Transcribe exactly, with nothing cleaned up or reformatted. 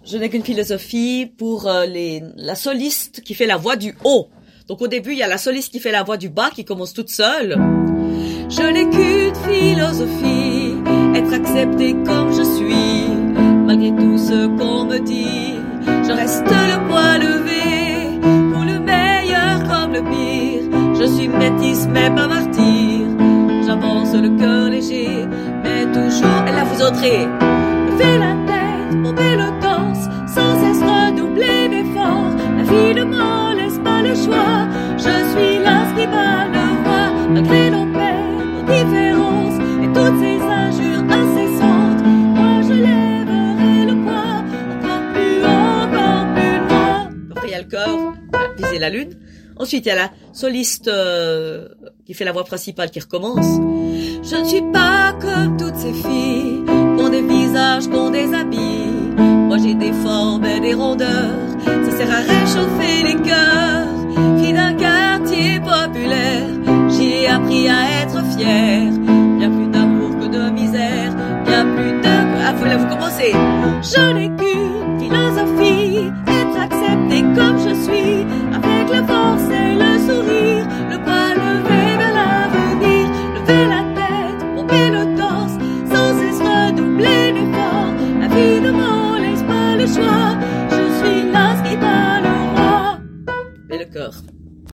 je n'ai qu'une philosophie pour euh, les, la soliste qui fait la voix du haut. Donc au début, il y a la soliste qui fait la voix du bas qui commence toute seule. Je n'ai qu'une philosophie, être acceptée comme je suis, malgré tout ce qu'on me dit. Je reste le poids levé, pour le meilleur comme le pire. Je suis métisse mais pas martyr, j'avance le cœur léger, mais toujours, et là vous entrez. Levez la tête, bomber le danse, sans cesse redoubler d'efforts. La vie ne m'en laisse pas le choix, je suis là ce qui bat le roi, malgré nos peines, nos différences, et toutes ces injures incessantes. Moi je lèverai le poids, encore plus haut, encore plus loin. Après il y a le chœur, viser la lune. Ensuite, il y a la soliste euh, qui fait la voix principale qui recommence. Je ne suis pas comme toutes ces filles, qui ont des visages, qui ont des habits. Moi, j'ai des formes et des rondeurs, ça sert à réchauffer les cœurs. Fille d'un quartier populaire, j'y ai appris à être fière. Bien plus d'amour que de misère, bien plus de... Ah, vous, là, vous commencez. Je n'ai